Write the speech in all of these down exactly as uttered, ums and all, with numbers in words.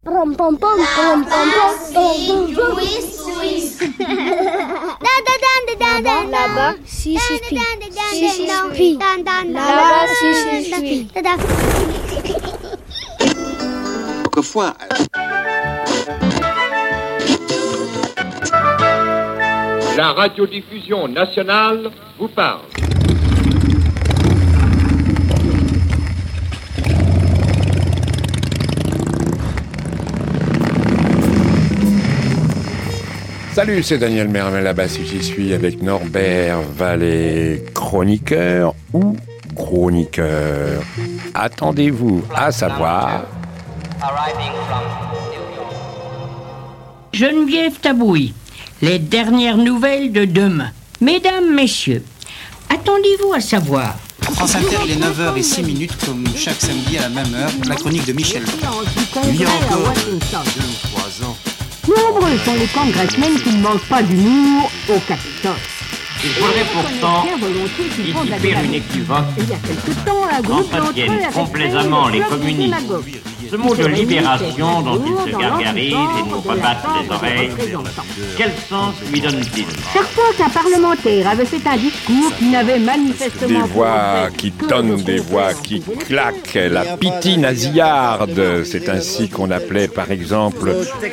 Pom pom pom pom pom pom pom. Là-bas, si si pi. Si si pi. Là-bas, si si pi. Quelquefois. La radiodiffusion nationale vous parle. Salut, c'est Daniel Mervel, là-bas si j'y suis avec Norbert Vallée, chroniqueur ou chroniqueur. Attendez-vous à savoir... Geneviève Tabouy, les dernières nouvelles de demain. Mesdames, messieurs, attendez-vous à savoir... France Inter, il est neuf heures six minutes, comme chaque samedi à la même heure, la chronique de Michel. Il y a encore deux ou trois ans. Nombreux sont les congressmen qui ne manquent pas d'humour au Capitole. Il faudrait pourtant dissiper une équivoque qu'entretiennent complaisamment les communistes. Ce mot de libération dont ils se gargarisent et nous rebattent les oreilles, quel sens lui donne-t-il ? Chaque fois qu'un parlementaire avait fait un discours qui n'avait manifestement... Des voix qui tonnent, des voix qui claquent, la pitié nasillarde, c'est ainsi qu'on appelait par exemple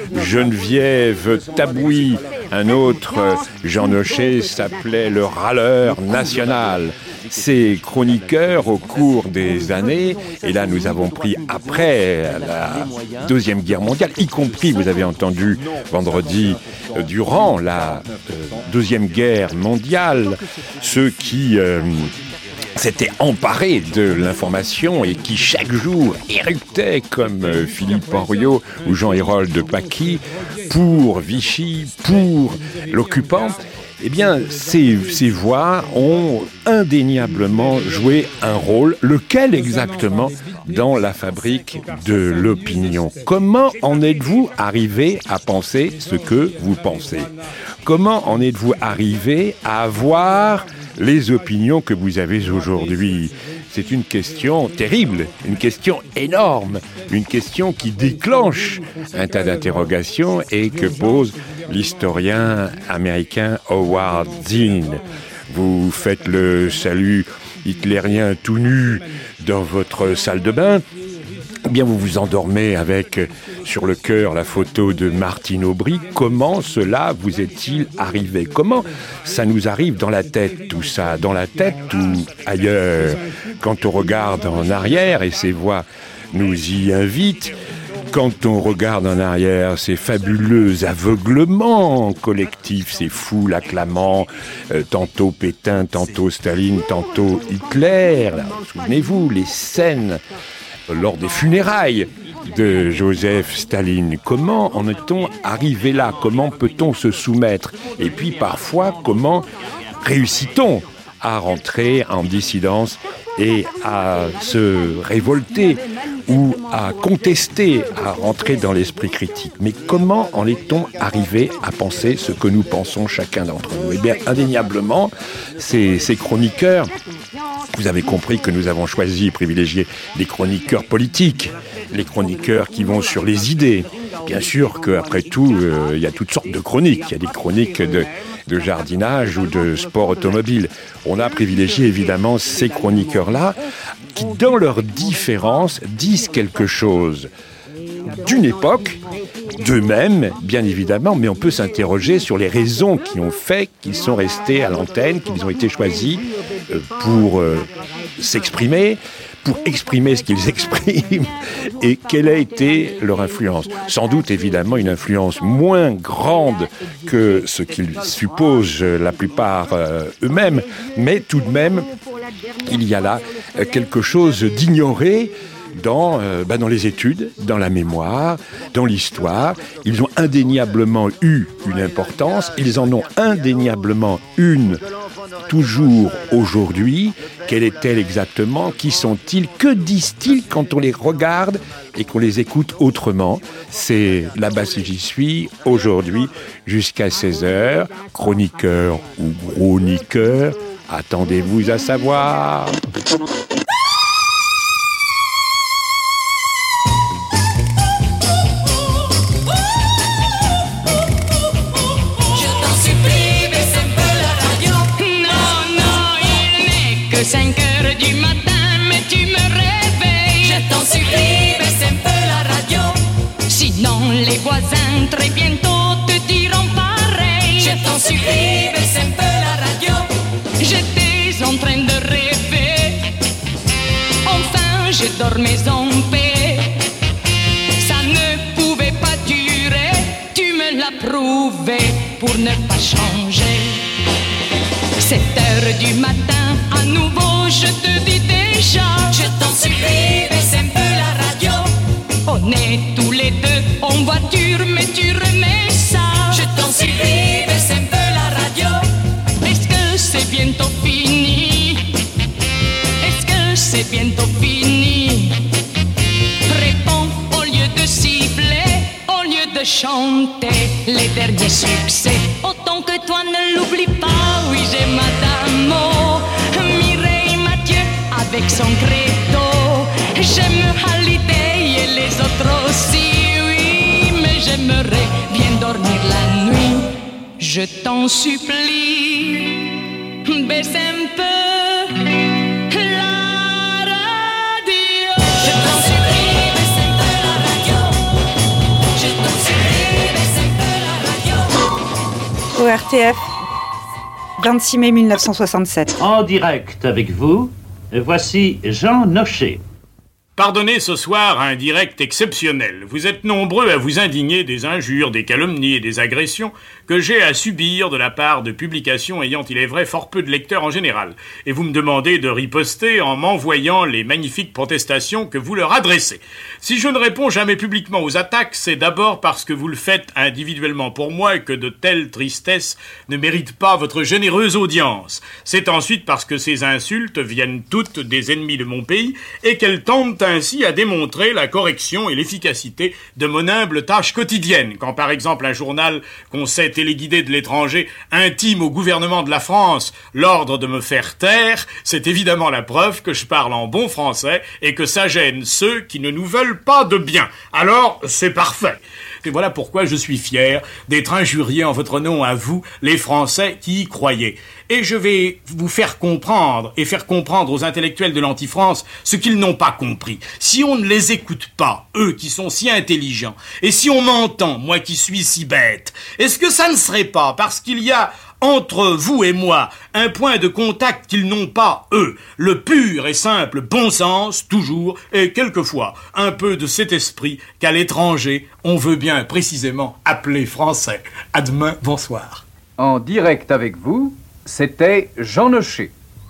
Geneviève Tabouy. Un autre, Jean Nochet, s'appelait le râleur national. Ces chroniqueurs, au cours des années, et là nous avons pris après la Deuxième Guerre mondiale, y compris, vous avez entendu vendredi, euh, durant la euh, Deuxième Guerre mondiale, ceux qui... Euh, s'étaient emparés de l'information et qui chaque jour éructaient comme euh, Philippe Henriot ou Jean-Hérold Paquis pour Vichy, pour l'occupant. Eh bien, ces, ces voix ont indéniablement joué un rôle, lequel exactement, dans la fabrique de l'opinion. Comment en êtes-vous arrivé à penser ce que vous pensez ? Comment en êtes-vous arrivé à avoir les opinions que vous avez aujourd'hui ? C'est une question terrible, une question énorme, une question qui déclenche un tas d'interrogations et que pose l'historien américain Howard Zinn. Vous faites le salut hitlérien tout nu dans votre salle de bain, ou bien vous vous endormez avec sur le cœur la photo de Martine Aubry. Comment cela vous est-il arrivé ? Comment ça nous arrive dans la tête, tout ça ? Dans la tête ou ailleurs ? Quand on regarde en arrière, et ces voix nous y invitent, quand on regarde en arrière ces fabuleux aveuglements collectifs, ces foules acclamant euh, tantôt Pétain, tantôt Staline, tantôt Hitler, là, souvenez-vous, les scènes lors des funérailles de Joseph Staline. Comment en est-on arrivé là ? Comment peut-on se soumettre ? Et puis parfois, comment réussit-on à rentrer en dissidence et à se révolter ou à contester, à rentrer dans l'esprit critique. Mais comment en est-on arrivé à penser ce que nous pensons chacun d'entre nous ? Eh bien, indéniablement, ces, ces chroniqueurs, vous avez compris que nous avons choisi et privilégié les chroniqueurs politiques, les chroniqueurs qui vont sur les idées. Bien sûr qu'après tout, euh, il y a toutes sortes de chroniques. Il y a des chroniques de, de jardinage ou de sport automobile. On a privilégié évidemment ces chroniqueurs-là qui, dans leurs différences, disent quelque chose d'une époque, d'eux-mêmes, bien évidemment, mais on peut s'interroger sur les raisons qui ont fait qu'ils sont restés à l'antenne, qu'ils ont été choisis euh, pour euh, s'exprimer, pour exprimer ce qu'ils expriment, et quelle a été leur influence. Sans doute, évidemment, une influence moins grande que ce qu'ils supposent la plupart euh, eux-mêmes, mais tout de même, il y a là euh, quelque chose d'ignoré dans, euh, bah dans les études, dans la mémoire, dans l'histoire. Ils ont indéniablement eu une importance, ils en ont indéniablement une toujours aujourd'hui. Quelle est-elle exactement ? Qui sont-ils ? Que disent-ils quand on les regarde et qu'on les écoute autrement ? C'est là-bas si j'y suis, aujourd'hui, jusqu'à seize heures, chroniqueur ou chroniqueur, attendez-vous à savoir. Sinon les voisins très bientôt te diront pareil. Je t'en supplie, baisse un peu la radio. J'étais en train de rêver. Enfin je dormais en paix. Ça ne pouvait pas durer. Tu me l'as prouvé pour ne pas changer. sept heures du matin, à nouveau je te dis déjà. Je t'en supplie, baisse un peu la radio. On est tous les deux en voiture, mais tu remets ça. Je t'en supplie, baisse un peu la radio. Est-ce que c'est bientôt fini? Est-ce que c'est bientôt fini? Réponds au lieu de siffler, au lieu de chanter les derniers succès. Autant que toi ne l'oublie pas, oui j'ai Madame O, Mireille Mathieu avec son credo. J'aime Hallyday et les autres aussi, oui, mais j'aimerais bien dormir la nuit. Je t'en supplie, baisse un peu la radio. Je t'en supplie, baisse un peu la radio. Je t'en supplie, baisse un peu la radio. O R T F, vingt-six mai mille neuf cent soixante-sept. En direct avec vous, voici Jean Nochet. Pardonnez ce soir un direct exceptionnel. Vous êtes nombreux à vous indigner des injures, des calomnies et des agressions que j'ai à subir de la part de publications ayant, il est vrai, fort peu de lecteurs en général. Et vous me demandez de riposter en m'envoyant les magnifiques protestations que vous leur adressez. Si je ne réponds jamais publiquement aux attaques, c'est d'abord parce que vous le faites individuellement pour moi et que de telles tristesses ne méritent pas votre généreuse audience. C'est ensuite parce que ces insultes viennent toutes des ennemis de mon pays et qu'elles tendent ainsi à démontrer la correction et l'efficacité de mon humble tâche quotidienne. Quand par exemple un journal qu'on sait téléguidé de l'étranger intime au gouvernement de la France l'ordre de me faire taire, c'est évidemment la preuve que je parle en bon français et que ça gêne ceux qui ne nous veulent pas de bien. Alors c'est parfait. Et voilà pourquoi je suis fier d'être injurié en votre nom à vous, les Français qui y croyez. Et je vais vous faire comprendre et faire comprendre aux intellectuels de l'anti-France ce qu'ils n'ont pas compris. Si on ne les écoute pas, eux qui sont si intelligents, et si on m'entend, moi qui suis si bête, est-ce que ça ne serait pas parce qu'il y a entre vous et moi un point de contact qu'ils n'ont pas, eux, le pur et simple bon sens, toujours, et quelquefois un peu de cet esprit qu'à l'étranger, on veut bien précisément appeler français. À demain, bonsoir. En direct avec vous, c'était Jean Nochet.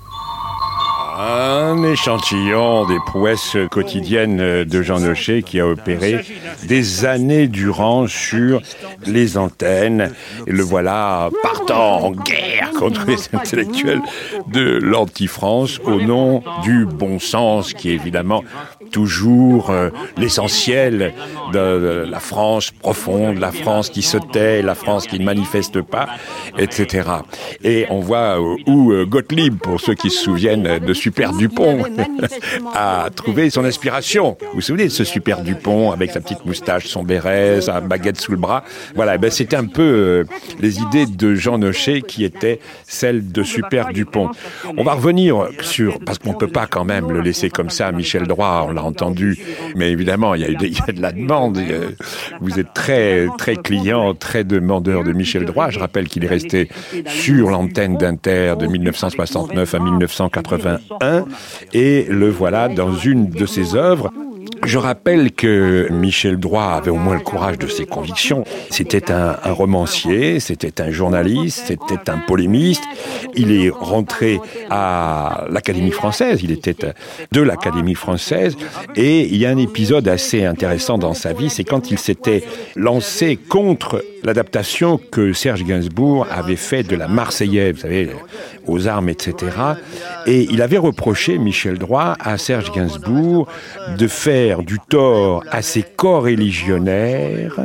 Un échantillon des prouesses quotidiennes de Jean Nochet qui a opéré des années durant sur les antennes. Et le voilà partant en guerre contre les intellectuels de l'anti-France au nom du bon sens qui est évidemment toujours euh, l'essentiel de la France profonde, la France qui se tait, la France qui ne manifeste pas, et cetera. Et on voit euh, où euh, Gottlieb, pour ceux qui se souviennent de Super Dupont, a trouvé son inspiration. Vous vous souvenez de ce Super Dupont avec sa petite moustache, son béret, sa baguette sous le bras? Voilà, ben c'était un peu euh, les idées de Jean Nochet qui étaient celles de Super Dupont. On va revenir sur, parce qu'on peut pas quand même le laisser comme ça, Michel Droit, on l'a entendu, mais évidemment, il y a, eu des, il y a de la demande. Vous êtes très, très client, très demandeur de Michel Droit. Je rappelle qu'il est resté sur l'antenne d'Inter de mille neuf cent soixante-neuf à mille neuf cent quatre-vingt-un, et le voilà dans une de ses œuvres. Je rappelle que Michel Droit avait au moins le courage de ses convictions. C'était un, un romancier, c'était un journaliste, c'était un polémiste. Il est rentré à l'Académie française, il était de l'Académie française, et il y a un épisode assez intéressant dans sa vie, c'est quand il s'était lancé contre l'adaptation que Serge Gainsbourg avait fait de la Marseillaise, vous savez, aux armes, et cetera. Et il avait reproché, Michel Droit, à Serge Gainsbourg de faire du tort à ses coreligionnaires.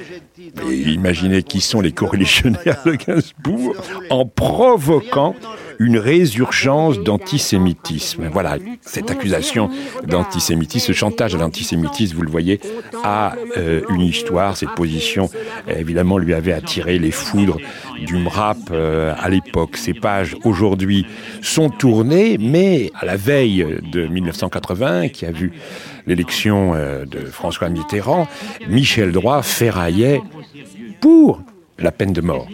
Et imaginez qui sont les coreligionnaires de Gainsbourg, en provoquant une résurgence d'antisémitisme. Voilà, cette accusation d'antisémitisme, ce chantage à l'antisémitisme, vous le voyez, a euh, une histoire. Cette position, évidemment, lui avait attiré les foudres du M R A P euh, à l'époque. Ces pages, aujourd'hui, sont tournées, mais à la veille de mille neuf cent quatre-vingts, qui a vu l'élection euh, de François Mitterrand, Michel Droit ferraillait pour la peine de mort.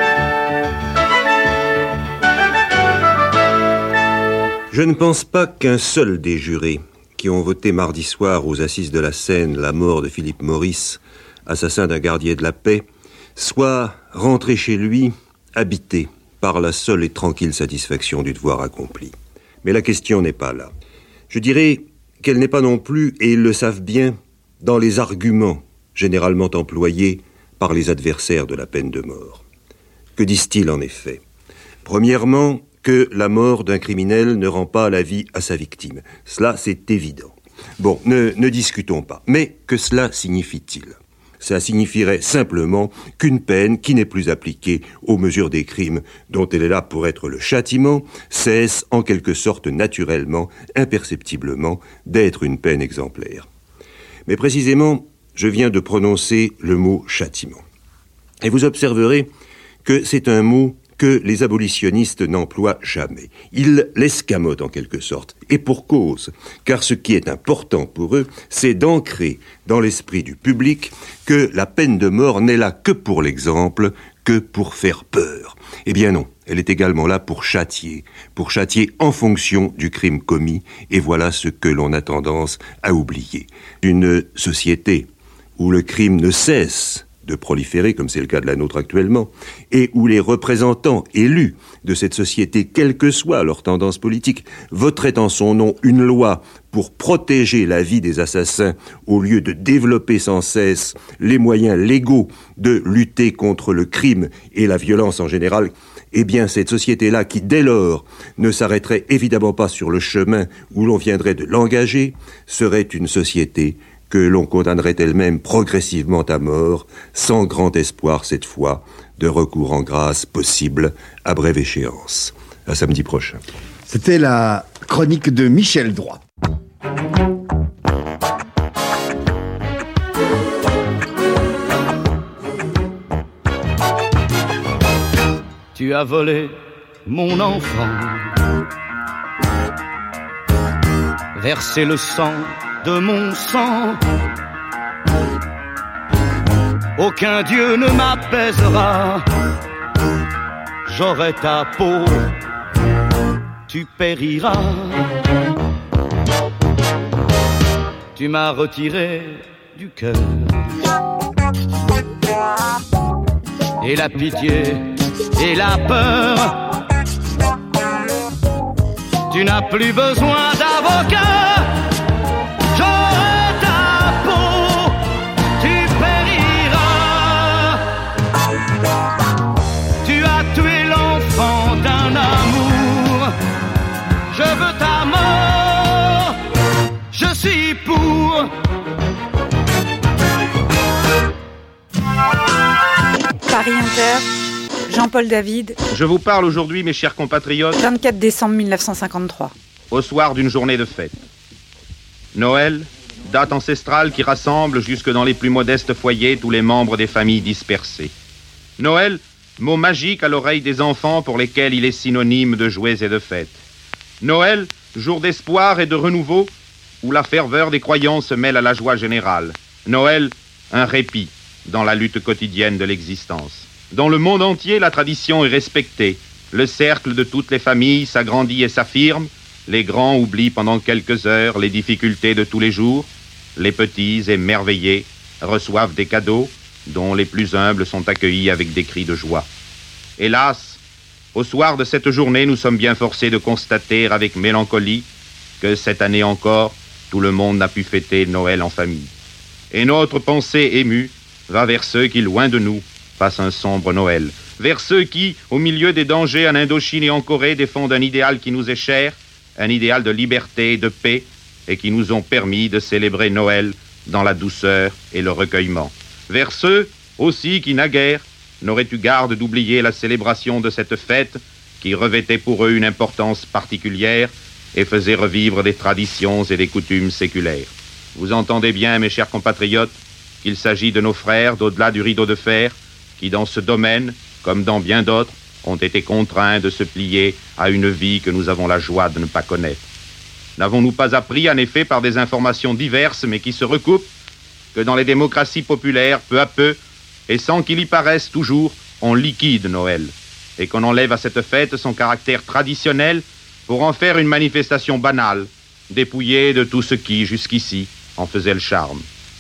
Je ne pense pas qu'un seul des jurés qui ont voté mardi soir aux assises de la Seine la mort de Philippe Maurice, assassin d'un gardien de la paix, soit rentré chez lui, habité par la seule et tranquille satisfaction du devoir accompli. Mais la question n'est pas là. Je dirais qu'elle n'est pas non plus, et ils le savent bien, dans les arguments généralement employés par les adversaires de la peine de mort. Que disent-ils en effet ? Premièrement, que la mort d'un criminel ne rend pas la vie à sa victime. Cela, c'est évident. Bon, ne, ne discutons pas. Mais que cela signifie-t-il ? Ça signifierait simplement qu'une peine qui n'est plus appliquée aux mesures des crimes dont elle est là pour être le châtiment cesse en quelque sorte naturellement, imperceptiblement, d'être une peine exemplaire. Mais précisément, je viens de prononcer le mot châtiment. Et vous observerez que c'est un mot que les abolitionnistes n'emploient jamais. Ils l'escamotent en quelque sorte, et pour cause, car ce qui est important pour eux, c'est d'ancrer dans l'esprit du public que la peine de mort n'est là que pour l'exemple, que pour faire peur. Eh bien non, elle est également là pour châtier, pour châtier en fonction du crime commis, et voilà ce que l'on a tendance à oublier. Une société où le crime ne cesse de proliférer, comme c'est le cas de la nôtre actuellement, et où les représentants élus de cette société, quelle que soit leur tendance politique, voteraient en son nom une loi pour protéger la vie des assassins au lieu de développer sans cesse les moyens légaux de lutter contre le crime et la violence en général, eh bien cette société-là, qui dès lors ne s'arrêterait évidemment pas sur le chemin où l'on viendrait de l'engager, serait une société que l'on condamnerait elle-même progressivement à mort, sans grand espoir cette fois de recours en grâce possible à brève échéance. À samedi prochain. C'était la chronique de Michel Droit. Tu as volé mon enfant, versé le sang de mon sang. Aucun dieu ne m'apaisera. J'aurai ta peau, tu périras. Tu m'as retiré du cœur et la pitié et la peur. Tu n'as plus besoin d'avocat. Paris Inter, Jean-Paul David. Je vous parle aujourd'hui, mes chers compatriotes, vingt-quatre décembre mille neuf cent cinquante-trois. Au soir d'une journée de fête. Noël, date ancestrale qui rassemble jusque dans les plus modestes foyers tous les membres des familles dispersées. Noël, mot magique à l'oreille des enfants pour lesquels il est synonyme de jouets et de fêtes. Noël, jour d'espoir et de renouveau, où la ferveur des croyants se mêle à la joie générale. Noël, un répit dans la lutte quotidienne de l'existence. Dans le monde entier, la tradition est respectée. Le cercle de toutes les familles s'agrandit et s'affirme. Les grands oublient pendant quelques heures les difficultés de tous les jours. Les petits, émerveillés, reçoivent des cadeaux dont les plus humbles sont accueillis avec des cris de joie. Hélas, au soir de cette journée, nous sommes bien forcés de constater avec mélancolie que cette année encore, tout le monde n'a pu fêter Noël en famille. Et notre pensée émue va vers ceux qui, loin de nous, passent un sombre Noël. Vers ceux qui, au milieu des dangers en Indochine et en Corée, défendent un idéal qui nous est cher, un idéal de liberté et de paix, et qui nous ont permis de célébrer Noël dans la douceur et le recueillement. Vers ceux, aussi, qui naguère, n'auraient eu garde d'oublier la célébration de cette fête, qui revêtait pour eux une importance particulière et faisait revivre des traditions et des coutumes séculaires. Vous entendez bien, mes chers compatriotes, qu'il s'agit de nos frères d'au-delà du rideau de fer, qui dans ce domaine, comme dans bien d'autres, ont été contraints de se plier à une vie que nous avons la joie de ne pas connaître. N'avons-nous pas appris, en effet, par des informations diverses, mais qui se recoupent, que dans les démocraties populaires, peu à peu, et sans qu'il y paraisse toujours, on liquide Noël, et qu'on enlève à cette fête son caractère traditionnel pour en faire une manifestation banale, dépouillée de tout ce qui, jusqu'ici, en faisait le charme.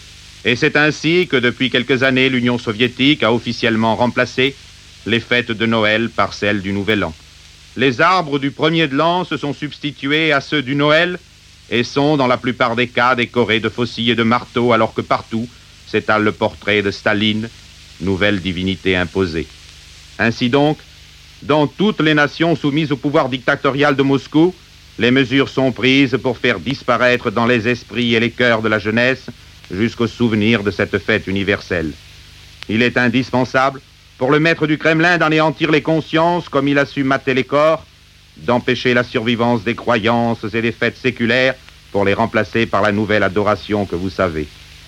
Et c'est ainsi que depuis quelques années, l'Union soviétique a officiellement remplacé les fêtes de Noël par celles du Nouvel An. Les arbres du premier de l'an se sont substitués à ceux du Noël et sont, dans la plupart des cas, décorés de faucilles et de marteaux, alors que partout s'étale le portrait de Staline, nouvelle divinité imposée. Ainsi donc, dans toutes les nations soumises au pouvoir dictatorial de Moscou, les mesures sont prises pour faire disparaître dans les esprits et les cœurs de la jeunesse jusqu'au souvenir de cette fête universelle. Il est indispensable pour le maître du Kremlin d'anéantir les consciences comme il a su mater les corps, d'empêcher la survivance des croyances et des fêtes séculaires pour les remplacer par la nouvelle adoration que vous savez.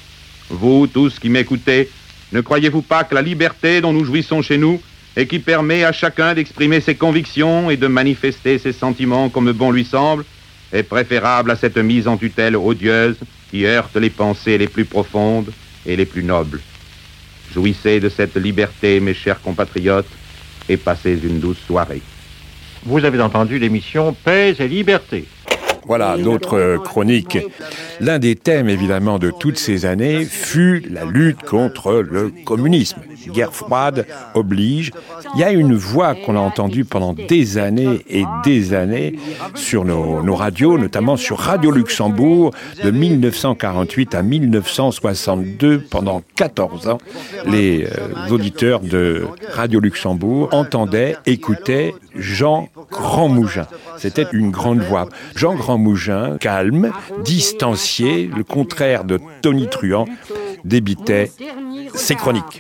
Vous, tous qui m'écoutez, ne croyez-vous pas que la liberté dont nous jouissons chez nous et qui permet à chacun d'exprimer ses convictions et de manifester ses sentiments comme bon lui semble, est préférable à cette mise en tutelle odieuse qui heurte les pensées les plus profondes et les plus nobles. Jouissez de cette liberté, mes chers compatriotes, et passez une douce soirée. Vous avez entendu l'émission Paix et Liberté. Voilà, d'autres chroniques. L'un des thèmes, évidemment, de toutes ces années fut la lutte contre le communisme. Guerre froide oblige. Il y a une voix qu'on a entendue pendant des années et des années sur nos, nos radios, notamment sur Radio Luxembourg, de mille neuf cent quarante-huit à mille neuf cent soixante-deux, pendant quatorze ans. Les euh, auditeurs de Radio Luxembourg entendaient, écoutaient Jean Grandmougin. C'était une grande voix. Jean Grandmougin, calme, distancié, le contraire de Tony Truant, débitait ses chroniques.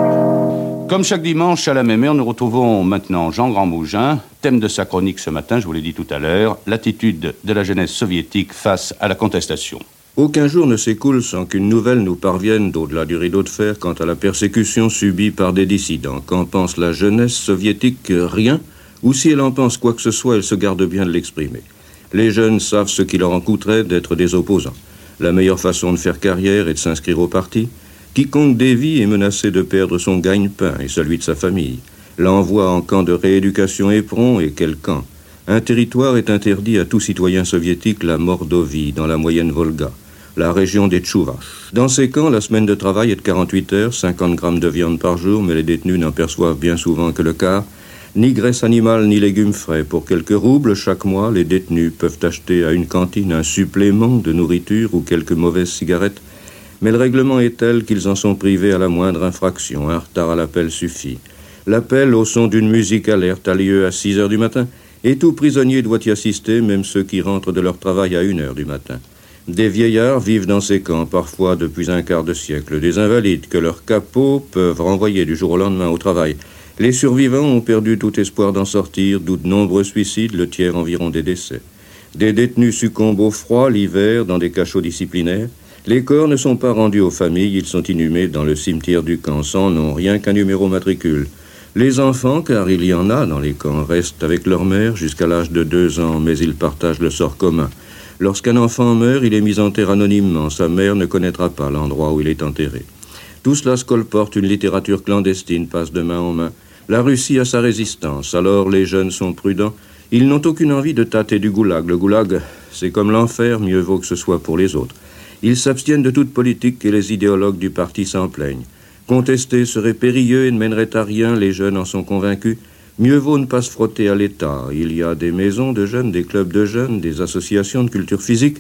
Comme chaque dimanche à la même heure, nous retrouvons maintenant Jean Grandmougin. Thème de sa chronique ce matin, je vous l'ai dit tout à l'heure, l'attitude de la jeunesse soviétique face à la contestation. Aucun jour ne s'écoule sans qu'une nouvelle nous parvienne d'au-delà du rideau de fer quant à la persécution subie par des dissidents. Qu'en pense la jeunesse soviétique? Rien. Ou si elle en pense quoi que ce soit, elle se garde bien de l'exprimer. Les jeunes savent ce qu'il leur en coûterait d'être des opposants. La meilleure façon de faire carrière est de s'inscrire au parti. Quiconque dévie est menacé de perdre son gagne-pain et celui de sa famille. L'envoi en camp de rééducation éperon et quel camp? Un territoire est interdit à tout citoyen soviétique, la Mordovie, dans la moyenne Volga, la région des Tchouvaches. Dans ces camps, la semaine de travail est de quarante-huit heures, cinquante grammes de viande par jour, mais les détenus n'en perçoivent bien souvent que le quart. Ni graisse animale, ni légumes frais. Pour quelques roubles chaque mois, les détenus peuvent acheter à une cantine un supplément de nourriture ou quelques mauvaises cigarettes. Mais le règlement est tel qu'ils en sont privés à la moindre infraction. Un retard à l'appel suffit. L'appel au son d'une musique alerte a lieu à six heures du matin et tout prisonnier doit y assister, même ceux qui rentrent de leur travail à une heure du matin. Des vieillards vivent dans ces camps, parfois depuis un quart de siècle. Des invalides que leurs capots peuvent renvoyer du jour au lendemain au travail. Les survivants ont perdu tout espoir d'en sortir, d'où de nombreux suicides, le tiers environ des décès. Des détenus succombent au froid l'hiver dans des cachots disciplinaires. Les corps ne sont pas rendus aux familles, ils sont inhumés dans le cimetière du camp, sans nom, rien qu'un numéro matricule. Les enfants, car il y en a dans les camps, restent avec leur mère jusqu'à l'âge de deux ans, mais ils partagent le sort commun. Lorsqu'un enfant meurt, il est mis en terre anonymement, sa mère ne connaîtra pas l'endroit où il est enterré. Tout cela se colporte, une littérature clandestine passe de main en main. La Russie a sa résistance, alors les jeunes sont prudents. Ils n'ont aucune envie de tâter du goulag. Le goulag, c'est comme l'enfer, mieux vaut que ce soit pour les autres. Ils s'abstiennent de toute politique et les idéologues du parti s'en plaignent. Contester serait périlleux et ne mènerait à rien, les jeunes en sont convaincus. Mieux vaut ne pas se frotter à l'État. Il y a des maisons de jeunes, des clubs de jeunes, des associations de culture physique.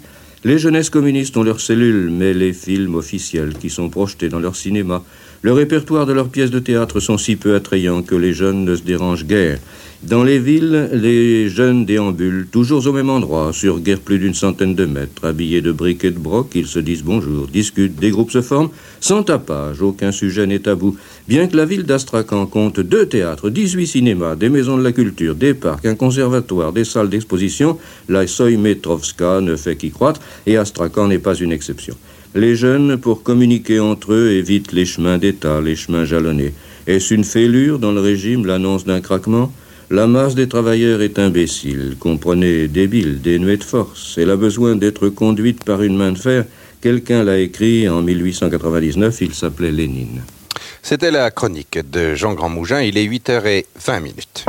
Les jeunesses communistes ont leurs cellules, mais les films officiels qui sont projetés dans leur cinéma, le répertoire de leurs pièces de théâtre sont si peu attrayants que les jeunes ne se dérangent guère. Dans les villes, les jeunes déambulent toujours au même endroit, sur guère plus d'une centaine de mètres. Habillés de briques et de brocs, ils se disent bonjour, discutent, des groupes se forment, sans tapage, aucun sujet n'est tabou. Bien que la ville d'Astrakhan compte deux théâtres, dix-huit cinémas, des maisons de la culture, des parcs, un conservatoire, des salles d'exposition, la Soïmetrovska ne fait qu'y croître, et Astrakhan n'est pas une exception. Les jeunes, pour communiquer entre eux, évitent les chemins d'État, les chemins jalonnés. Est-ce une fêlure dans le régime, l'annonce d'un craquement ? La masse des travailleurs est imbécile, comprenez, débile, dénuée de force. Elle a besoin d'être conduite par une main de fer. Quelqu'un l'a écrit en mille huit cent quatre-vingt-dix-neuf, il s'appelait Lénine. C'était la chronique de Jean Grandmougin, il est huit heures vingt minutes.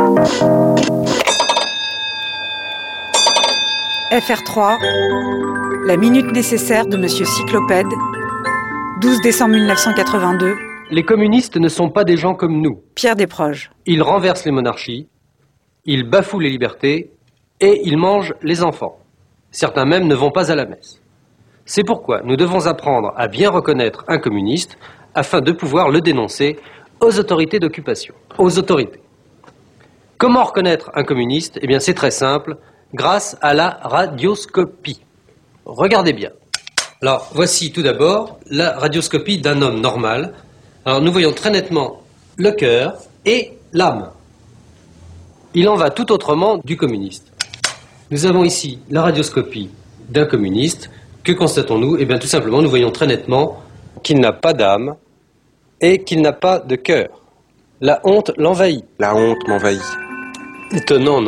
F R trois, la minute nécessaire de Monsieur Cyclopède, douze décembre mille neuf cent quatre-vingt-deux. Les communistes ne sont pas des gens comme nous. Pierre Desproges. Ils renversent les monarchies, ils bafouent les libertés et ils mangent les enfants. Certains même ne vont pas à la messe. C'est pourquoi nous devons apprendre à bien reconnaître un communiste afin de pouvoir le dénoncer aux autorités d'occupation. Aux autorités. Comment reconnaître un communiste ? Eh bien, c'est très simple, grâce à la radioscopie. Regardez bien. Alors, voici tout d'abord la radioscopie d'un homme normal. Alors, nous voyons très nettement le cœur et l'âme. Il en va tout autrement du communiste. Nous avons ici la radioscopie d'un communiste. Que constatons-nous ? Eh bien, tout simplement, nous voyons très nettement qu'il n'a pas d'âme et qu'il n'a pas de cœur. La honte l'envahit. La honte m'envahit. Étonnant, non ?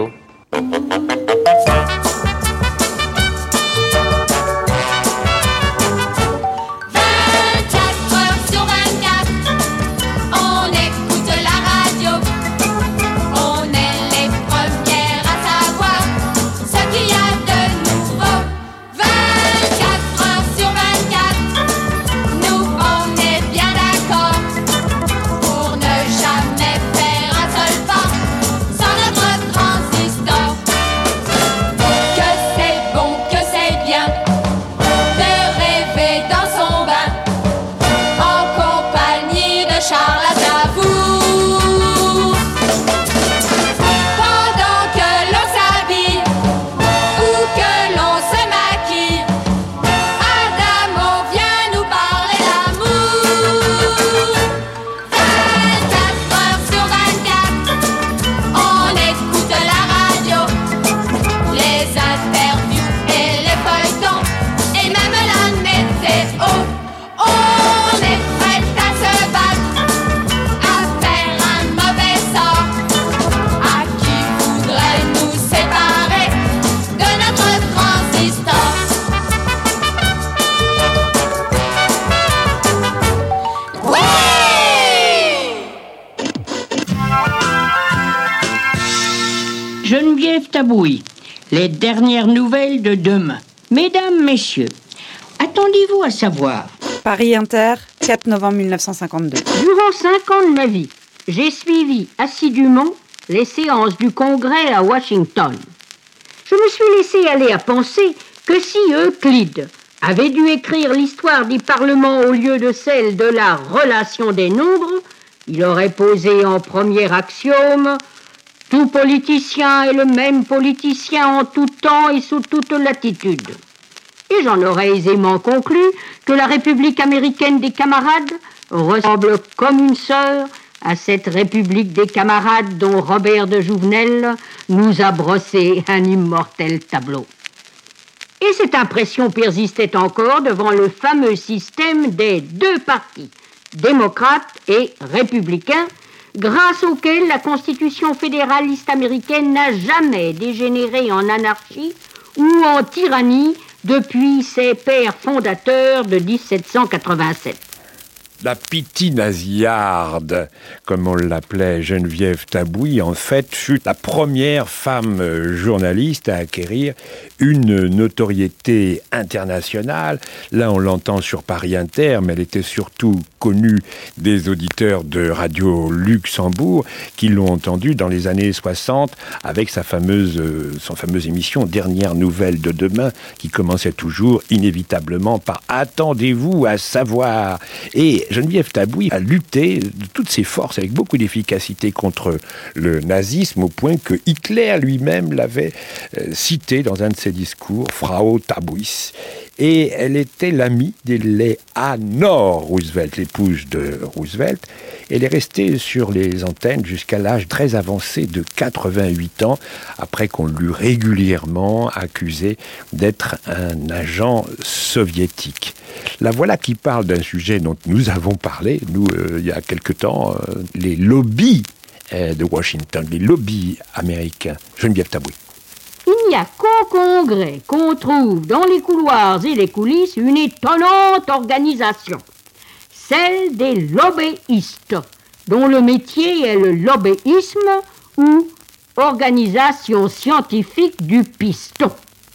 Geneviève Tabouis, les dernières nouvelles de demain. Mesdames, messieurs, attendez-vous à savoir. Paris Inter, quatre novembre mille neuf cent cinquante-deux. Durant cinq ans de ma vie, j'ai suivi assidûment les séances du Congrès à Washington. Je me suis laissé aller à penser que si Euclide avait dû écrire l'histoire du Parlement au lieu de celle de la relation des nombres, il aurait posé en premier axiome « Tout politicien est le même politicien en tout temps et sous toute latitude ». Et j'en aurais aisément conclu que la République américaine des camarades ressemble comme une sœur à cette République des camarades dont Robert de Jouvenel nous a brossé un immortel tableau. Et cette impression persistait encore devant le fameux système des deux partis, démocrates et républicains, grâce auquel la Constitution fédéraliste américaine n'a jamais dégénéré en anarchie ou en tyrannie depuis ses pères fondateurs de dix-sept cent quatre-vingt-sept. La Piti nasillarde, comme on l'appelait Geneviève Tabouy, en fait, fut la première femme journaliste à acquérir une notoriété internationale. Là, on l'entend sur Paris Inter, mais elle était surtout connue des auditeurs de Radio Luxembourg qui l'ont entendue dans les années soixante avec sa fameuse, son fameuse émission Dernière nouvelle de demain, qui commençait toujours inévitablement par « Attendez-vous à savoir ». Et Geneviève Tabouy a lutté de toutes ses forces avec beaucoup d'efficacité contre le nazisme, au point que Hitler lui-même l'avait euh, cité dans un de ses discours, Frau Tabouis. Et elle était l'amie d'Eleanor Roosevelt, l'épouse de Roosevelt. Elle est restée sur les antennes jusqu'à l'âge très avancé de quatre-vingt-huit ans, après qu'on l'eût régulièrement accusé d'être un agent soviétique. La voilà qui parle d'un sujet dont nous avons parlé, nous, euh, il y a quelque temps, euh, les lobbies euh, de Washington, les lobbies américains. Geneviève Tabouy. Il n'y a qu'au Congrès qu'on trouve dans les couloirs et les coulisses une étonnante organisation, celle des lobbyistes, dont le métier est le lobbyisme ou organisation scientifique du piston.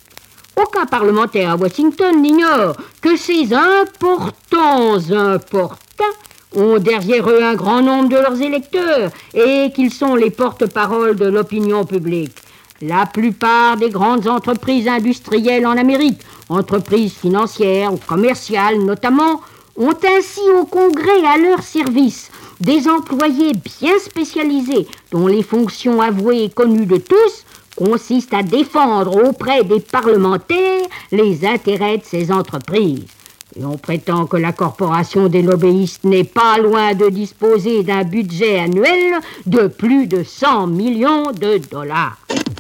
Aucun parlementaire à Washington n'ignore que ces importants importants ont derrière eux un grand nombre de leurs électeurs et qu'ils sont les porte-parole de l'opinion publique. La plupart des grandes entreprises industrielles en Amérique, entreprises financières ou commerciales notamment, ont ainsi au Congrès à leur service des employés bien spécialisés dont les fonctions avouées et connues de tous consistent à défendre auprès des parlementaires les intérêts de ces entreprises. Et on prétend que la corporation des lobbyistes n'est pas loin de disposer d'un budget annuel de plus de cent millions de dollars.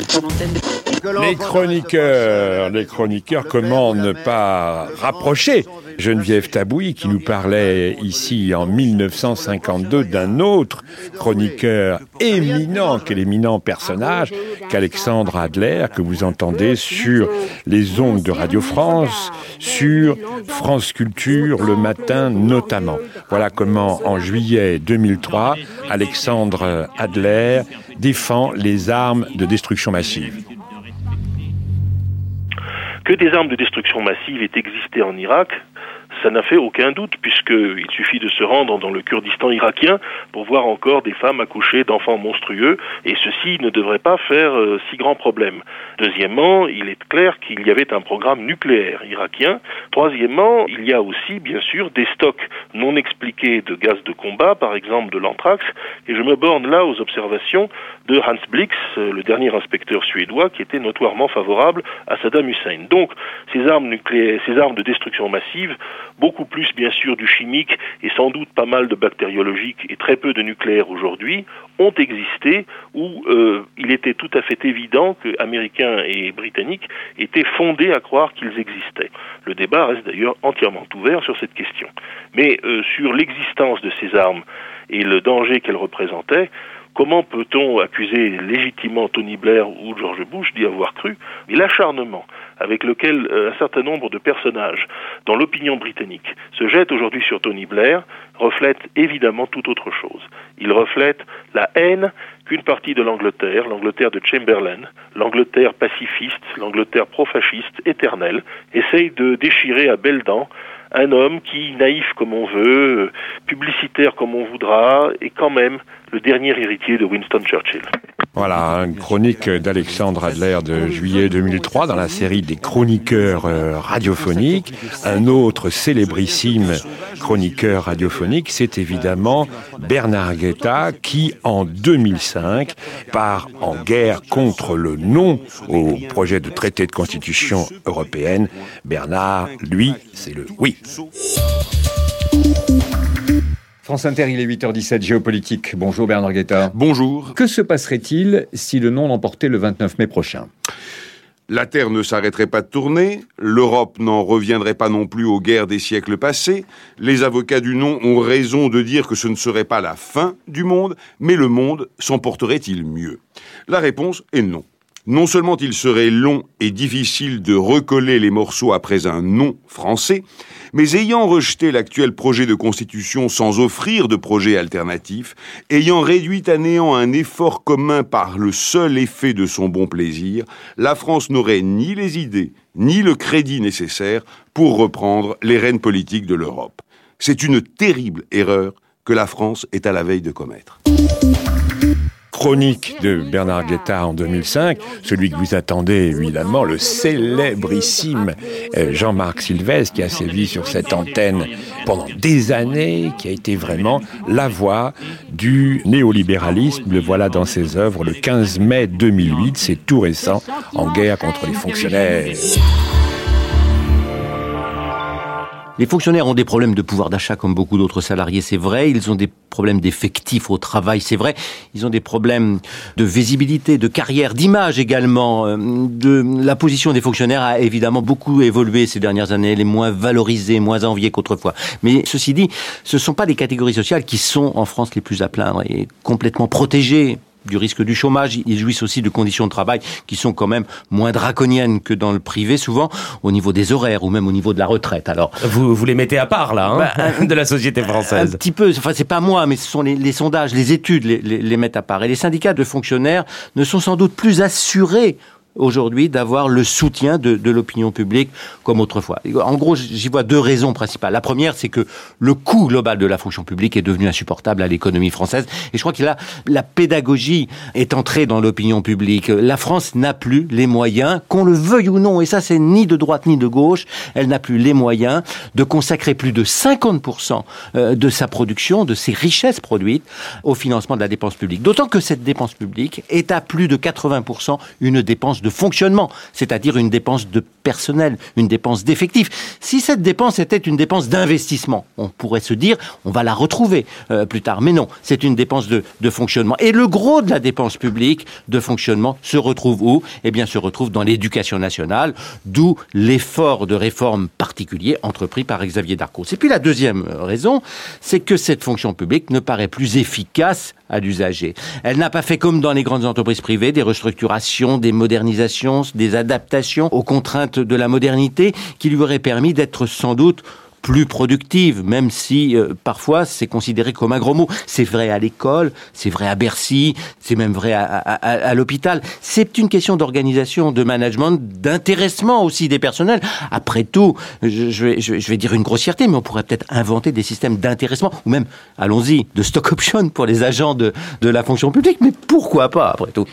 Les chroniqueurs, les chroniqueurs, comment ne pas rapprocher Geneviève Tabouy, qui nous parlait ici en mille neuf cent cinquante-deux d'un autre chroniqueur éminent, quel éminent personnage, qu'Alexandre Adler, que vous entendez sur les ondes de Radio France, sur France Culture le matin notamment. Voilà comment, en juillet deux mille trois, Alexandre Adler défend les armes de destruction massive. Que des armes de destruction massive aient existé en Irak, ça n'a fait aucun doute, puisqu'il suffit de se rendre dans le Kurdistan irakien pour voir encore des femmes accoucher d'enfants monstrueux, et ceci ne devrait pas faire euh, si grand problème. Deuxièmement, il est clair qu'il y avait un programme nucléaire irakien. Troisièmement, il y a aussi, bien sûr, des stocks non expliqués de gaz de combat, par exemple de l'anthrax, et je me borne là aux observations de Hans Blix, le dernier inspecteur suédois, qui était notoirement favorable à Saddam Hussein. Donc, ces armes nucléaires, ces armes de destruction massive, beaucoup plus bien sûr du chimique et sans doute pas mal de bactériologique et très peu de nucléaire aujourd'hui, ont existé où euh, il était tout à fait évident que Américains et Britanniques étaient fondés à croire qu'ils existaient. Le débat reste d'ailleurs entièrement ouvert sur cette question. Mais euh, sur l'existence de ces armes et le danger qu'elles représentaient, comment peut-on accuser légitimement Tony Blair ou George Bush d'y avoir cru? Et l'acharnement avec lequel euh, un certain nombre de personnages dans l'opinion britannique se jettent aujourd'hui sur Tony Blair reflète évidemment tout autre chose. Il reflète la haine qu'une partie de l'Angleterre, l'Angleterre de Chamberlain, l'Angleterre pacifiste, l'Angleterre pro-fasciste éternelle, essaye de déchirer à belles dents un homme qui, naïf comme on veut, publicitaire comme on voudra, est quand même le dernier héritier de Winston Churchill. Voilà, une chronique d'Alexandre Adler de juillet deux mille trois dans la série des chroniqueurs euh, radiophoniques. Un autre célébrissime chroniqueur radiophonique, c'est évidemment Bernard Guetta qui, en deux mille cinq, part en guerre contre le non au projet de traité de constitution européenne. Bernard, lui, c'est le oui. France Inter, il est huit heures dix-sept, géopolitique. Bonjour Bernard Guetta. Bonjour. Que se passerait-il si le non l'emportait le vingt-neuf mai prochain ? La Terre ne s'arrêterait pas de tourner, l'Europe n'en reviendrait pas non plus aux guerres des siècles passés, les avocats du non ont raison de dire que ce ne serait pas la fin du monde, mais le monde s'en porterait-il mieux ? La réponse est non. Non seulement il serait long et difficile de recoller les morceaux après un non français, Mais ayant rejeté l'actuel projet de constitution sans offrir de projet alternatif, ayant réduit à néant un effort commun par le seul effet de son bon plaisir, la France n'aurait ni les idées, ni le crédit nécessaire pour reprendre les rênes politiques de l'Europe. C'est une terrible erreur que la France est à la veille de commettre. Chronique de Bernard Guetta en deux mille cinq, celui que vous attendez évidemment, le célébrissime Jean-Marc Sylvestre, qui a sévi sur cette antenne pendant des années, qui a été vraiment la voix du néolibéralisme. Le voilà dans ses œuvres le quinze mai deux mille huit, c'est tout récent, en guerre contre les fonctionnaires. Les fonctionnaires ont des problèmes de pouvoir d'achat comme beaucoup d'autres salariés, c'est vrai. Ils ont des problèmes d'effectifs au travail, c'est vrai. Ils ont des problèmes de visibilité, de carrière, d'image également. De... La position des fonctionnaires a évidemment beaucoup évolué ces dernières années. Elle est moins valorisée, moins enviée qu'autrefois. Mais ceci dit, ce ne sont pas des catégories sociales qui sont en France les plus à plaindre et complètement protégées du risque du chômage. Ils jouissent aussi de conditions de travail qui sont quand même moins draconiennes que dans le privé, souvent au niveau des horaires ou même au niveau de la retraite. Alors, vous, vous les mettez à part, là, hein, bah, de la société française. Un petit peu. Enfin, c'est pas moi, mais ce sont les, les sondages, les études les, les, les mettent à part. Et les syndicats de fonctionnaires ne sont sans doute plus assurés aujourd'hui d'avoir le soutien de, de l'opinion publique comme autrefois. En gros, j'y vois deux raisons principales. La première, c'est que le coût global de la fonction publique est devenu insupportable à l'économie française. Et je crois que là, la pédagogie est entrée dans l'opinion publique. La France n'a plus les moyens, qu'on le veuille ou non, et ça c'est ni de droite ni de gauche, elle n'a plus les moyens de consacrer plus de cinquante pour cent de sa production, de ses richesses produites, au financement de la dépense publique. D'autant que cette dépense publique est à plus de quatre-vingts pour cent une dépense de fonctionnement, c'est-à-dire une dépense de personnel, une dépense d'effectifs. Si cette dépense était une dépense d'investissement, on pourrait se dire, on va la retrouver euh, plus tard. Mais non, c'est une dépense de, de fonctionnement. Et le gros de la dépense publique de fonctionnement se retrouve où ? Eh bien, se retrouve dans l'éducation nationale, d'où l'effort de réforme particulier entrepris par Xavier Darcos. Et puis la deuxième raison, c'est que cette fonction publique ne paraît plus efficace à l'usager. Elle n'a pas fait comme dans les grandes entreprises privées, des restructurations, des modernisations, des adaptations aux contraintes de la modernité qui lui auraient permis d'être sans doute plus productive, même si euh, parfois c'est considéré comme un gros mot. C'est vrai à l'école, c'est vrai à Bercy, c'est même vrai à, à, à, à l'hôpital. C'est une question d'organisation, de management, d'intéressement aussi des personnels. Après tout, je, je, vais, je vais dire une grossièreté, mais on pourrait peut-être inventer des systèmes d'intéressement, ou même, allons-y, de stock option pour les agents de, de la fonction publique. Mais pourquoi pas, après tout ?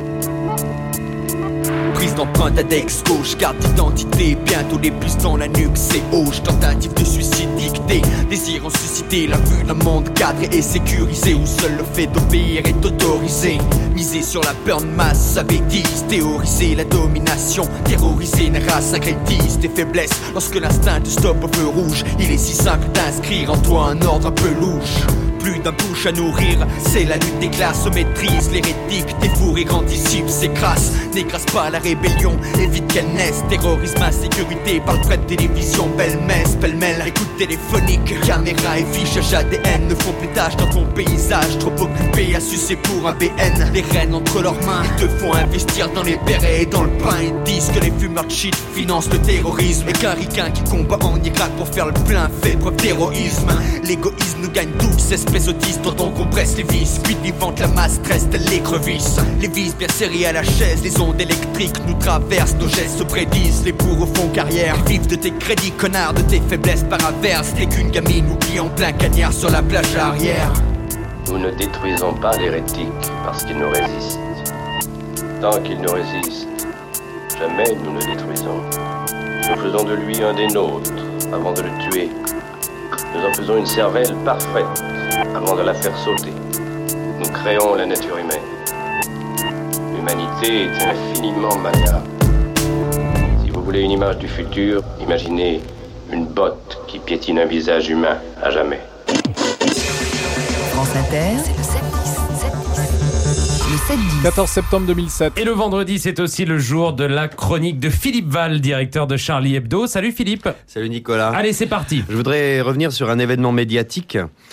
Prise d'empreinte index gauche, carte d'identité, bientôt les puces dans la nuque, c'est hoche, tentative de suicide dictée, désirant susciter la vue d'un monde cadré et sécurisé où seul le fait d'obéir est autorisé. Miser sur la peur de masse, sa bêtise, théoriser la domination, terroriser une race agressiste et faiblesse. Lorsque l'instinct te stoppe au feu rouge, il est si simple d'inscrire en toi un ordre un peu louche. Plus d'un bouche à nourrir, c'est la lutte des classes, on maîtrise l'hérétique, des fours et anticipe, c'est crasse, n'écrase pas la rébellion, évite qu'elle naisse, terrorisme, insécurité, par le près de télévision, belle messe, pêle-mêle, écoute téléphonique, caméra et fichage A D N ne font plus tâche dans ton paysage, trop occupé à sucer pour un B N, les rênes entre leurs mains, ils te font investir dans les bérets et dans le pain, ils disent que les fumeurs de shit financent le terrorisme, et qu'un ricain qui combat en Irak pour faire le plein fait preuve d'héroïsme, l'égoïsme nous gagne tous, espèce autiste, autant qu'on presse les vis, puis vivante la masse stress telle l'écrevisse, les vis bien serrées à la chaise, les ondes électriques nous traversent, nos gestes se prédisent, les bourreaux font carrière, ils vivent de tes crédits, connard, de tes faiblesses par averse, t'es qu'une gamine oubliée en plein cagnard sur la plage arrière. Nous ne détruisons pas l'hérétique parce qu'il nous résiste. Tant qu'il nous résiste, jamais nous ne détruisons. Nous faisons de lui un des nôtres avant de le tuer. Nous en faisons une cervelle parfaite avant de la faire sauter. Nous créons la nature humaine. L'humanité est infiniment malléable. Si vous voulez une image du futur, imaginez une botte qui piétine un visage humain à jamais. France Inter, c'est le sept dix. Le sept dix. quatorze septembre deux mille sept. Et le vendredi, c'est aussi le jour de la chronique de Philippe Val, directeur de Charlie Hebdo. Salut Philippe. Salut Nicolas. Allez, c'est parti. Je voudrais revenir sur un événement médiatique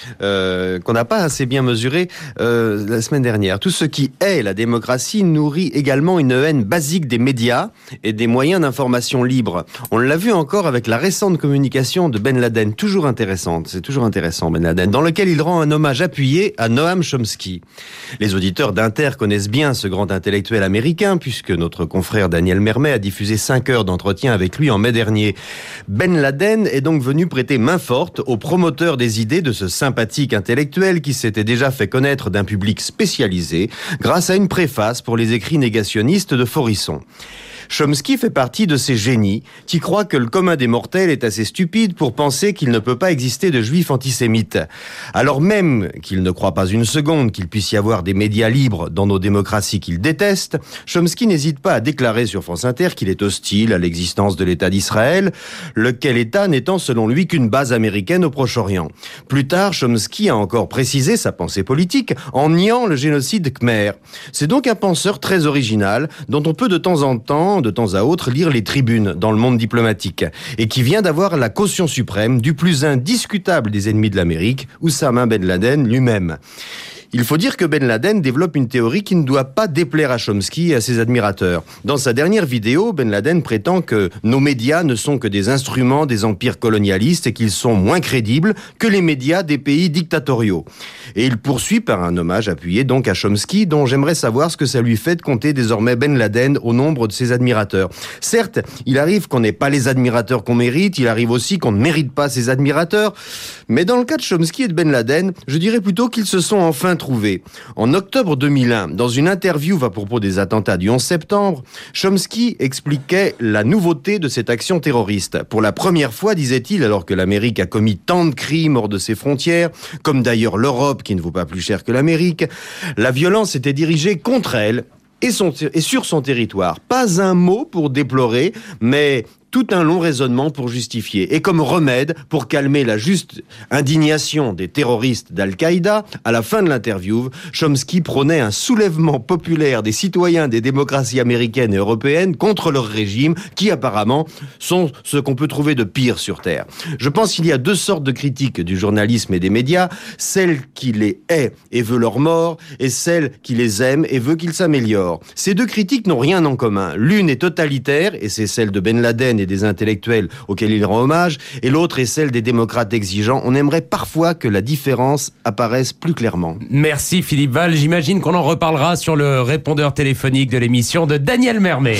euh, qu'on n'a pas assez bien mesuré euh, la semaine dernière. Tout ce qui est la démocratie nourrit également une haine basique des médias et des moyens d'information libres. On l'a vu encore avec la récente communication de Ben Laden, toujours intéressante, c'est toujours intéressant Ben Laden, dans lequel il rend un hommage appuyé à Noam Chomsky. Les auditeurs d'Inter connaissent bien ce grand intellectuel américain, puisque notre confrère Daniel Mermet a diffusé cinq heures d'entretien avec lui en mai dernier. Ben Laden est donc venu prêter main forte aux promoteurs des idées de ce sympathique intellectuel qui s'était déjà fait connaître d'un public spécialisé grâce à une préface pour les écrits négationnistes de Forisson. Chomsky fait partie de ces génies qui croient que le commun des mortels est assez stupide pour penser qu'il ne peut pas exister de juifs antisémites. Alors même qu'il ne croit pas une seconde qu'il puisse y avoir des médias libres dans nos démocraties qu'il déteste, Chomsky n'hésite pas à déclarer sur France Inter qu'il est hostile à l'existence de l'État d'Israël, lequel État n'étant selon lui qu'une base américaine au Proche-Orient. Plus tard, Chomsky a encore précisé sa pensée politique en niant le génocide khmer. C'est donc un penseur très original dont on peut de temps en temps de temps à autre lire les tribunes dans le monde diplomatique et qui vient d'avoir la caution suprême du plus indiscutable des ennemis de l'Amérique, Oussama Ben Laden lui-même. Il faut dire que Ben Laden développe une théorie qui ne doit pas déplaire à Chomsky et à ses admirateurs. Dans sa dernière vidéo, Ben Laden prétend que nos médias ne sont que des instruments des empires colonialistes et qu'ils sont moins crédibles que les médias des pays dictatoriaux. Et il poursuit par un hommage appuyé donc à Chomsky, dont j'aimerais savoir ce que ça lui fait de compter désormais Ben Laden au nombre de ses admirateurs. Certes, il arrive qu'on n'ait pas les admirateurs qu'on mérite, il arrive aussi qu'on ne mérite pas ses admirateurs, mais dans le cas de Chomsky et de Ben Laden, je dirais plutôt qu'ils se sont enfin trouvés. En octobre deux mille un, dans une interview à propos des attentats du onze septembre, Chomsky expliquait la nouveauté de cette action terroriste. Pour la première fois, disait-il, alors que l'Amérique a commis tant de crimes hors de ses frontières, comme d'ailleurs l'Europe qui ne vaut pas plus cher que l'Amérique, la violence était dirigée contre elle et, son, et sur son territoire. Pas un mot pour déplorer, mais tout un long raisonnement pour justifier. Et comme remède, pour calmer la juste indignation des terroristes d'Al-Qaïda, à la fin de l'interview, Chomsky prônait un soulèvement populaire des citoyens des démocraties américaines et européennes contre leur régime, qui apparemment sont ce qu'on peut trouver de pire sur Terre. Je pense qu'il y a deux sortes de critiques du journalisme et des médias, celle qui les hait et veut leur mort, et celle qui les aime et veut qu'ils s'améliorent. Ces deux critiques n'ont rien en commun. L'une est totalitaire, et c'est celle de Ben Laden et des intellectuels auxquels il rend hommage, et l'autre est celle des démocrates exigeants. On aimerait parfois que la différence apparaisse plus clairement. Merci Philippe Val, j'imagine qu'on en reparlera sur le répondeur téléphonique de l'émission de Daniel Mermet.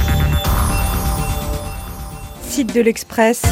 Site de l'Express.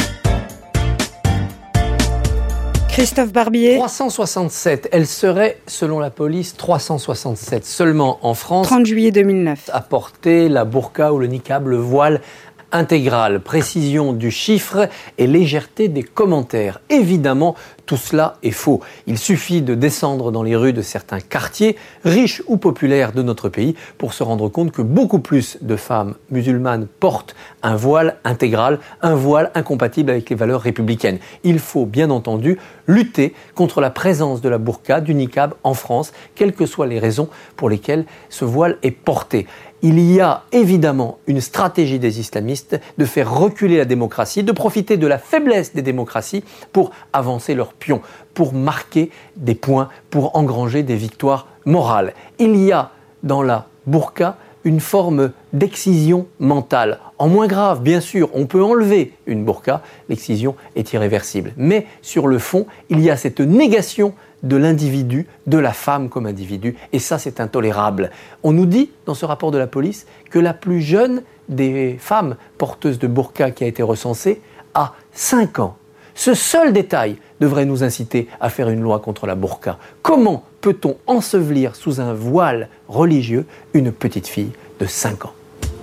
Christophe Barbier. trois cent soixante-sept. Elle serait, selon la police, trois cent soixante-sept seulement en France. trente juillet deux mille neuf. À porter la burqa ou le niqab, le voile intégral. Précision du chiffre et légèreté des commentaires. Évidemment, tout cela est faux. Il suffit de descendre dans les rues de certains quartiers, riches ou populaires de notre pays, pour se rendre compte que beaucoup plus de femmes musulmanes portent un voile intégral, un voile incompatible avec les valeurs républicaines. Il faut bien entendu lutter contre la présence de la burqa, du niqab en France, quelles que soient les raisons pour lesquelles ce voile est porté. Il y a évidemment une stratégie des islamistes de faire reculer la démocratie, de profiter de la faiblesse des démocraties pour avancer leurs pions, pour marquer des points, pour engranger des victoires morales. Il y a dans la burqa une forme d'excision mentale. En moins grave, bien sûr, on peut enlever une burqa, l'excision est irréversible. Mais sur le fond, il y a cette négation de l'individu, de la femme comme individu, et ça c'est intolérable. On nous dit dans ce rapport de la police que la plus jeune des femmes porteuses de burqa qui a été recensée a cinq ans. Ce seul détail devrait nous inciter à faire une loi contre la burqa. Comment peut-on ensevelir sous un voile religieux une petite fille de cinq ans ?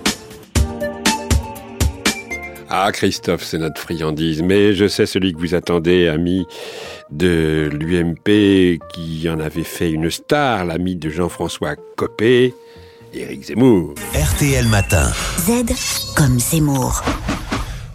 Ah, Christophe, c'est notre friandise. Mais je sais celui que vous attendez, ami de l'U M P, qui en avait fait une star, l'ami de Jean-François Copé, Éric Zemmour. R T L Matin. Z comme Zemmour.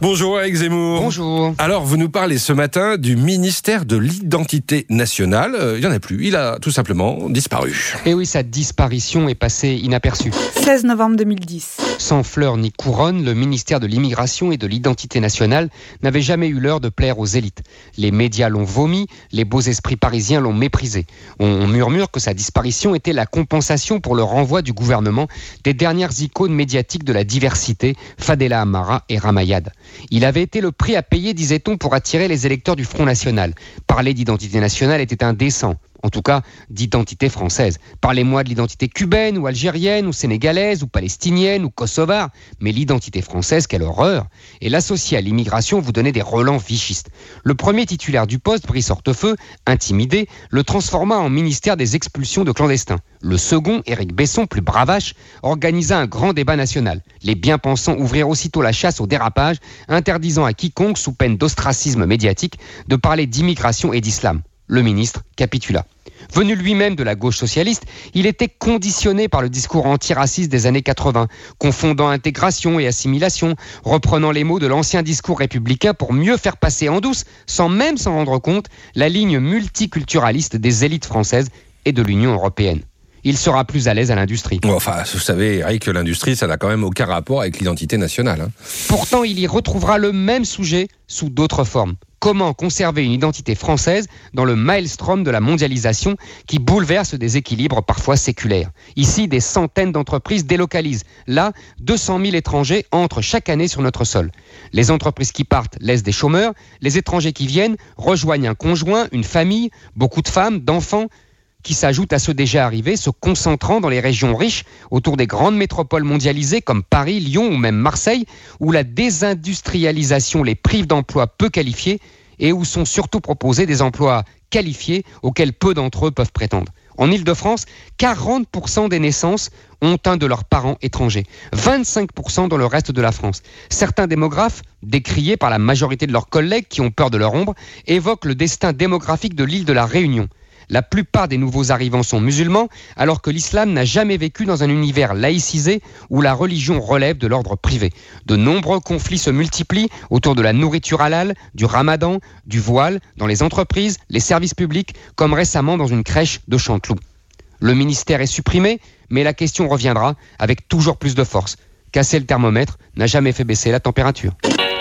Bonjour Éric Zemmour. Bonjour. Alors, vous nous parlez ce matin du ministère de l'Identité nationale. Euh, il n'y en a plus, il a tout simplement disparu. Et oui, sa disparition est passée inaperçue. seize novembre deux mille dix. Sans fleurs ni couronne, le ministère de l'Immigration et de l'Identité nationale n'avait jamais eu l'heure de plaire aux élites. Les médias l'ont vomi, les beaux esprits parisiens l'ont méprisé. On murmure que sa disparition était la compensation pour le renvoi du gouvernement des dernières icônes médiatiques de la diversité, Fadela Amara et Ramayad. Il avait été le prix à payer, disait-on, pour attirer les électeurs du Front National. Parler d'identité nationale était indécent. En tout cas, d'identité française. Parlez-moi de l'identité cubaine, ou algérienne, ou sénégalaise, ou palestinienne, ou kosovare. Mais l'identité française, quelle horreur! Et l'associé à l'immigration vous donnait des relents vichistes. Le premier titulaire du poste, Brice Hortefeux, intimidé, le transforma en ministère des expulsions de clandestins. Le second, Éric Besson, plus bravache, organisa un grand débat national. Les bien-pensants ouvrirent aussitôt la chasse au dérapage, interdisant à quiconque, sous peine d'ostracisme médiatique, de parler d'immigration et d'islam. Le ministre capitula. Venu lui-même de la gauche socialiste, il était conditionné par le discours antiraciste des années quatre-vingts, confondant intégration et assimilation, reprenant les mots de l'ancien discours républicain pour mieux faire passer en douce, sans même s'en rendre compte, la ligne multiculturaliste des élites françaises et de l'Union européenne. Il sera plus à l'aise à l'industrie. Enfin, vous savez, Eric, que l'industrie, ça n'a quand même aucun rapport avec l'identité nationale. Hein. Pourtant, il y retrouvera le même sujet sous d'autres formes. Comment conserver une identité française dans le maelstrom de la mondialisation qui bouleverse des équilibres parfois séculaires. Ici, des centaines d'entreprises délocalisent. Là, deux cent mille étrangers entrent chaque année sur notre sol. Les entreprises qui partent laissent des chômeurs. Les étrangers qui viennent rejoignent un conjoint, une famille, beaucoup de femmes, d'enfants, qui s'ajoutent à ceux déjà arrivés, se concentrant dans les régions riches, autour des grandes métropoles mondialisées comme Paris, Lyon ou même Marseille, où la désindustrialisation les prive d'emplois peu qualifiés et où sont surtout proposés des emplois qualifiés auxquels peu d'entre eux peuvent prétendre. En Île-de-France, quarante pour cent des naissances ont un de leurs parents étrangers, vingt-cinq pour cent dans le reste de la France. Certains démographes, décriés par la majorité de leurs collègues qui ont peur de leur ombre, évoquent le destin démographique de l'île de la Réunion. La plupart des nouveaux arrivants sont musulmans, alors que l'islam n'a jamais vécu dans un univers laïcisé où la religion relève de l'ordre privé. De nombreux conflits se multiplient autour de la nourriture halal, du ramadan, du voile, dans les entreprises, les services publics, comme récemment dans une crèche de Chanteloup. Le ministère est supprimé, mais la question reviendra avec toujours plus de force. Casser le thermomètre n'a jamais fait baisser la température.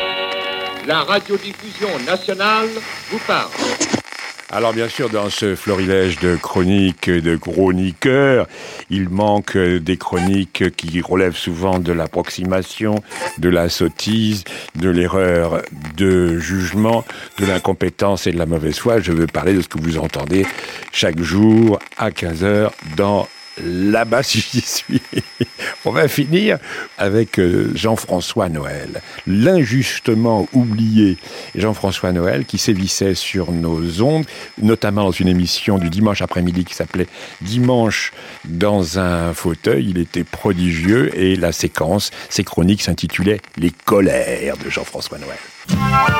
La radiodiffusion nationale vous parle. Alors bien sûr, dans ce florilège de chroniques, de chroniqueurs, il manque des chroniques qui relèvent souvent de l'approximation, de la sottise, de l'erreur de jugement, de l'incompétence et de la mauvaise foi. Je veux parler de ce que vous entendez chaque jour à quinze heures dans Là-bas, si j'y suis. On va finir avec Jean-François Noël, l'injustement oublié Jean-François Noël qui sévissait sur nos ondes, notamment dans une émission du dimanche après-midi qui s'appelait Dimanche dans un fauteuil. Il était prodigieux et la séquence, ses chroniques s'intitulaient Les colères de Jean-François Noël.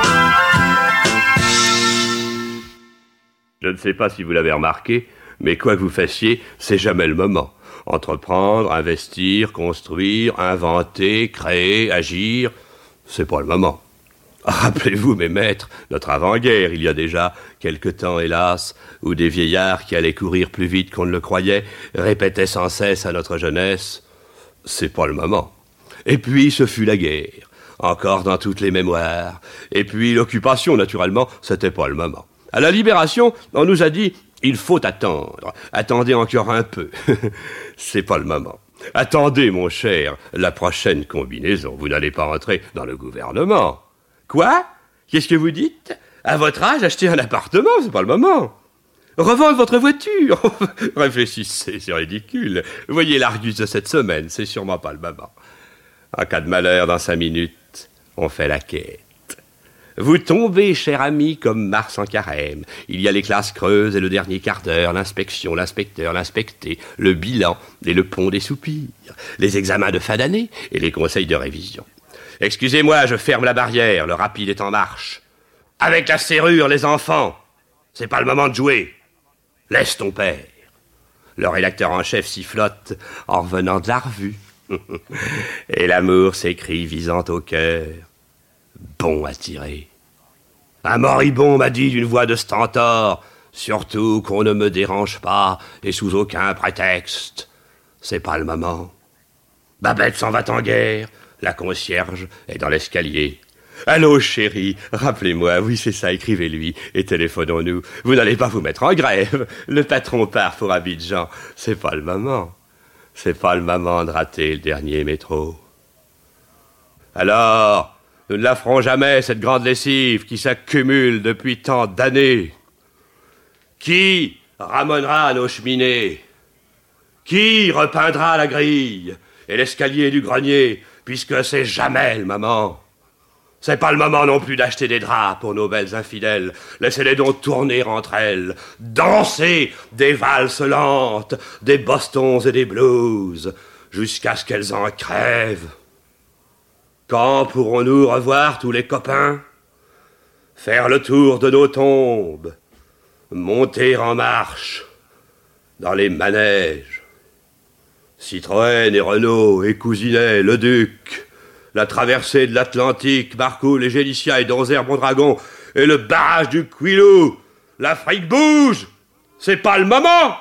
Je ne sais pas si vous l'avez remarqué, mais quoi que vous fassiez, c'est jamais le moment. Entreprendre, investir, construire, inventer, créer, agir, c'est pas le moment. Rappelez-vous, mes maîtres, notre avant-guerre, il y a déjà quelque temps, hélas, où des vieillards qui allaient courir plus vite qu'on ne le croyait répétaient sans cesse à notre jeunesse « c'est pas le moment ». Et puis, ce fut la guerre, encore dans toutes les mémoires. Et puis, l'occupation, naturellement, c'était pas le moment. À la Libération, on nous a dit « il faut attendre, attendez encore un peu ». C'est pas le moment. Attendez, mon cher, la prochaine combinaison, vous n'allez pas entrer dans le gouvernement. Quoi? Qu'est-ce que vous dites? À votre âge, acheter un appartement, c'est pas le moment. Revendre votre voiture. Réfléchissez, c'est ridicule. Voyez l'Argus de cette semaine, c'est sûrement pas le moment. En cas de malheur, dans cinq minutes, on fait la quête. Vous tombez, cher ami, comme Mars en carême. Il y a les classes creuses et le dernier quart d'heure, l'inspection, l'inspecteur, l'inspecté, le bilan et le pont des soupirs, les examens de fin d'année et les conseils de révision. Excusez-moi, je ferme la barrière, le rapide est en marche. Avec la serrure, les enfants, c'est pas le moment de jouer. Laisse ton père. Le rédacteur en chef sifflote en revenant de la revue. Et l'amour s'écrie visant au cœur. bon à tirer. Un moribond m'a dit d'une voix de stentor, surtout qu'on ne me dérange pas et sous aucun prétexte. C'est pas le moment. Babette s'en va en guerre, la concierge est dans l'escalier. Allô, chérie, rappelez-moi, oui, c'est ça, écrivez-lui et téléphonons-nous. Vous n'allez pas vous mettre en grève. Le patron part pour Abidjan. C'est pas le moment. C'est pas le moment de rater le dernier métro. Alors, nous ne la ferons jamais, cette grande lessive qui s'accumule depuis tant d'années. Qui ramonnera nos cheminées? Qui repeindra la grille et l'escalier du grenier, puisque c'est jamais le moment? C'est pas le moment non plus d'acheter des draps pour nos belles infidèles. Laissez-les donc tourner entre elles, danser des valses lentes, des bostons et des blues, jusqu'à ce qu'elles en crèvent. Quand pourrons-nous revoir tous les copains? Faire le tour de nos tombes, monter en marche dans les manèges. Citroën et Renault et Cousinet, le Duc, la traversée de l'Atlantique, Marcoule et Gélicia et Donzère Mondragon, et le barrage du Quilou. L'Afrique bouge. C'est pas le moment.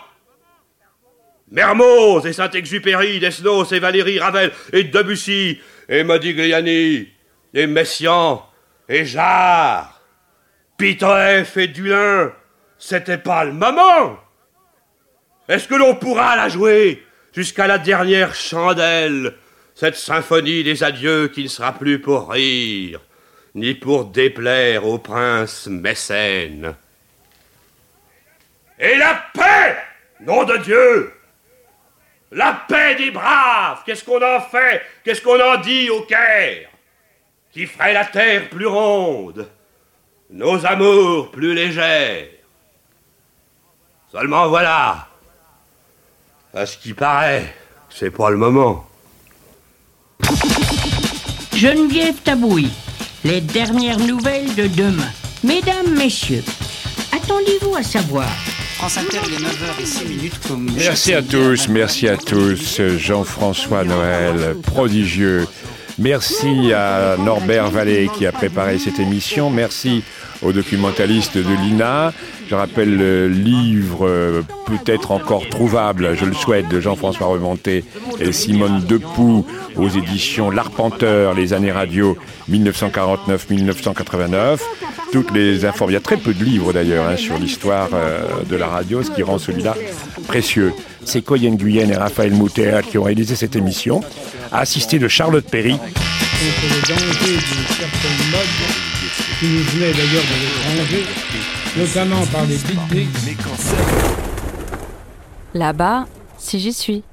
Mermoz et Saint-Exupéry, Desnos et Valéry Ravel et Debussy et Modigliani et Messiaen et Jarre, Pitoef et Dulin, c'était pas le moment. Est-ce que l'on pourra la jouer jusqu'à la dernière chandelle, cette symphonie des adieux qui ne sera plus pour rire, ni pour déplaire au prince mécène? Et la paix, nom de Dieu! La paix des braves, qu'est-ce qu'on en fait? Qu'est-ce qu'on en dit au Caire? Qui ferait la terre plus ronde, nos amours plus légères. Seulement voilà, à ce qui paraît, c'est pas le moment. Geneviève Tabouy, les dernières nouvelles de demain. Mesdames, messieurs, attendez-vous à savoir... France Inter, il est neuf heures zéro six minutes. Comme merci à tous, merci à tous. Jean-François Noël, prodigieux. Merci à Norbert Vallée qui a préparé cette émission. Merci aux documentalistes de l'I N A. Je rappelle le livre euh, peut-être encore trouvable, je le souhaite, de Jean-François Remonté et Simone Depoux aux éditions L'Arpenteur, les années radio dix-neuf cent quarante-neuf à dix-neuf cent quatre-vingt-neuf. Toutes les informations, il y a très peu de livres d'ailleurs hein, sur l'histoire euh, de la radio, ce qui rend celui-là précieux. C'est Coyen Guyenne et Raphaël Mouter qui ont réalisé cette émission, assisté de Charlotte Perry. Contre le danger d'une certaine mode qui nous venait d'ailleurs de l'étranger, notamment par les big pigs. Là-bas, si j'y suis.